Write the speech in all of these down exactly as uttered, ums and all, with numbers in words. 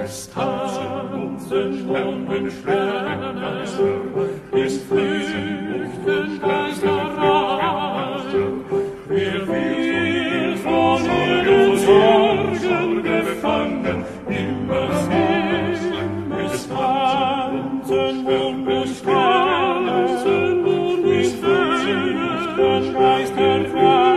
Es tanzen Monden, Sterne, es flüchten Geisterei. Wer wird von ihren Sorgen gefangen, immer sehen, es tanzen Monden, Sterne, es flüchten Geisterei.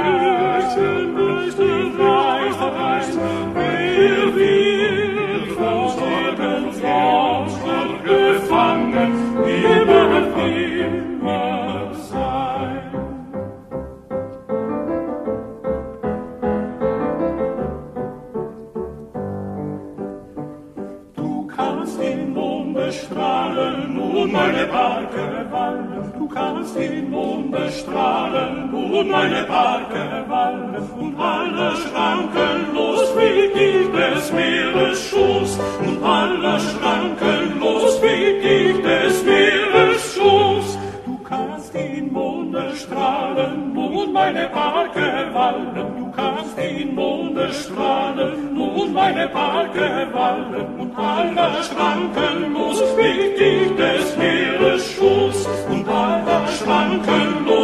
Wer wird von ihren Sorgen gefangen, immer, immer sein. Du kannst den Mond bestrahlen und meine Barke wallen. Du kannst den Mond bestrahlen und meine Barke wallen. Und alle Schranken los fliegt ich des Meeres Schoß. Und alle Schranken los fliegt ich des Meeres Schoß. Du kannst den Mond bestrahlen und meine Barke wallen. Du kannst den Mond bestrahlen und meine Barke wallen. Und alle Schranken los fliegt ich des Meeres Schoß. Und alle Schranken los